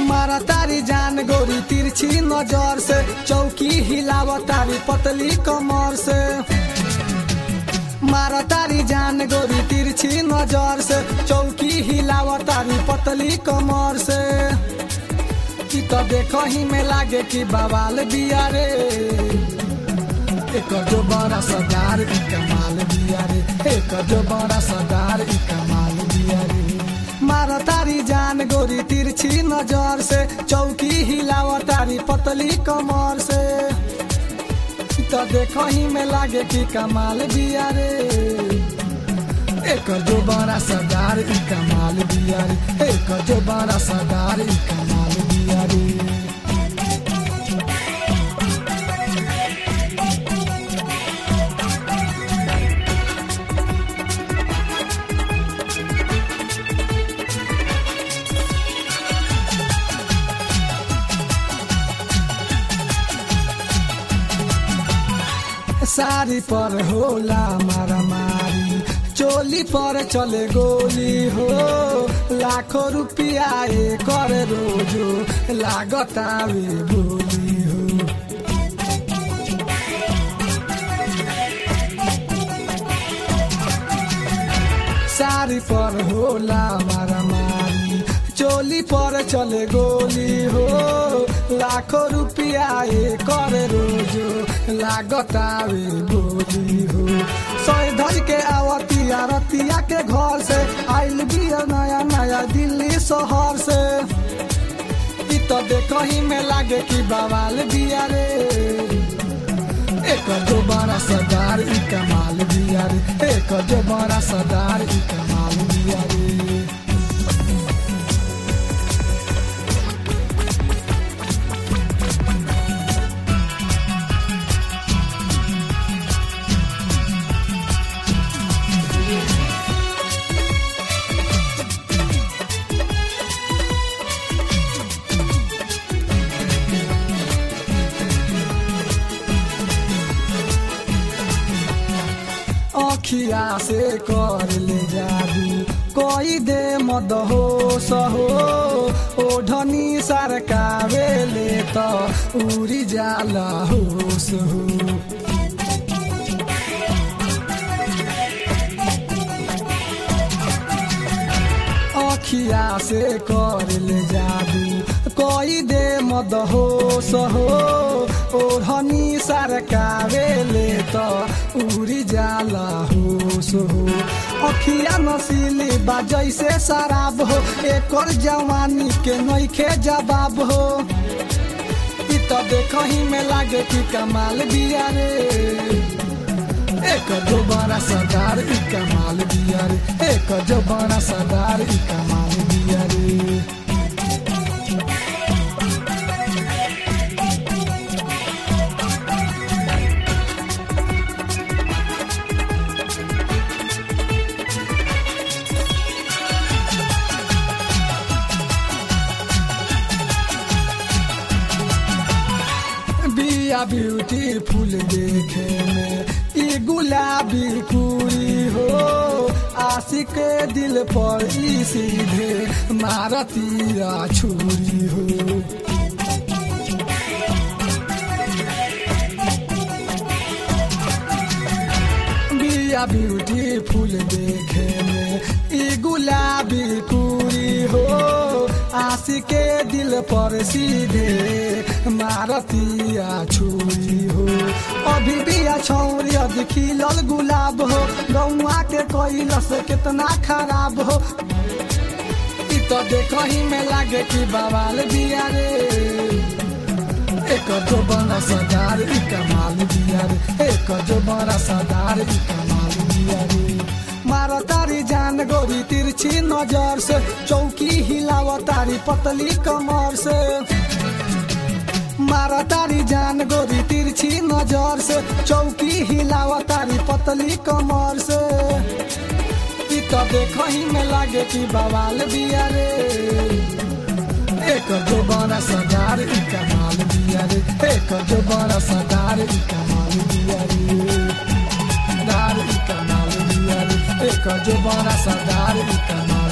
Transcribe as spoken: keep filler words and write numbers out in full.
मारा तारी जान गोरी तिरछी नजर से, चौकी हिलावा तारी पतली कमर से। मारा तारी जान गोरी तिरछी नजर से, चौकी हिलावा तारी पतली कमर से। कि तो देखो ही में लागे कि बवाल बिया रे, एक जो बड़ा सरदार ई कमाल बिया रे, एक जो बड़ा सरदार ई कमाल बिया रे। मारा तारी जान गोरी तिरछी नजर से, चौकी हिलावा तारी पतली कमर से। तो देखो ही में लागे कि कमाल बिया रे, एक जो बड़ा सरदार ई कमाल बिया रे, एक जो बड़ा सरदार ई कमाल बिया रे। साड़ी पर होला मारा मारी, चोली पर चले गोली हो। लाखों रुपया कर रोजो लागतावे बोली हो। साड़ी पर होला मारा मारी, चोली पर चले गोली हो। लाखों रुपया कर रोजो लागतावे बोली हो। सोए धज के आवतिया रतिया के घर से, आइल बिया नया नया दिल्ली शहर से। इ तो देखो ही में लागे कि बवाल बिया रे, एक जो बड़ा सरदार ई कमाल बिया रे, एक जो बड़ा सरदार ई कमाल बिया रे। अखिया से कर ले जादू, कोई दे मद हो सहो। ओढ़नी सरकावे ले तो उड़ी जाला होश हो। अखिया से कर ले जादू, कोई दे मद हो सहो। ओढ़नी सरकावे ले तो उड़ी जाला होश हो। अखिया नसीली बा जैसे शराब हो, एक और जवानी के नइखे जवाब हो। इ तो देखो ही में लागे कि कमाल बिया रे, एक जो बड़ा सरदार ई कमाल बिया रे, एक जो बड़ा सरदार ई कमाल बिया रे। बिया ब्यूटीफुल देखे में ई गुलाबी कुड़ी हो। आशिक के दिल पर ई सीधे मारतिया छुरी हो। बिया ब्यूटीफुल देखे में ई गुलाबी कुड़ी हो। आशिक के दिल पर सीधे मारतिया छुरी हो। अभी बिया छौरी अभी खिलल गुलाब हो, गौआ के कैलस कितना खराब हो। इ तो देखो ही में लागे कि बवाल बिया रे, एक जो बड़ा सरदार ई कमाल बिया रे, एक जो बड़ा सरदार ई कमाल बिया रे। मारा तारी जान गोरी तिरछी नजर से, चौकी हिलावा तारी पतली कमर से। मारा तारी जान गोरी तिरछी नजर से, चौकी हिलावा तारी पतली कमर से। इ तो देखो ही में लागे कि बवाल बिया रे, एक जो बड़ा सरदार ई कमाल बिया रे, एक जो बड़ा सरदार ई कमाल बिया रे। सरदार ई कमाल बिया रे, एक जो बड़ा सरदार ई कमाल